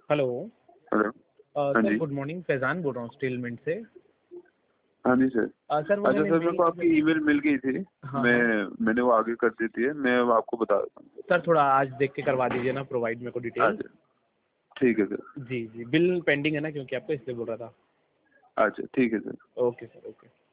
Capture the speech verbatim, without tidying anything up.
Hello. Hello. अ, हाँ sir ji. Good morning, Faizan बोल रहा हूँ स्टील मिंट से। हाँ जी सर। अ, सर वो अच्छा मैंने सर, मेरे मेल को आपकी ईमेल मिल गई थी। हाँ, मैं हाँ। मैंने वो आगे कर दी थी है, मैं वो आपको बता देता हूँ। सर थोड़ा आज देख के करवा दीजिए ना, प्रोवाइड मेरे को डिटेल। अच्छा, ठीक है सर। जी, जी। बिल पेंडिंग है ना, क्योंकि आपको इसलिए बोल रहा था। अच्छा, ठीक है सर। Okay sir, okay.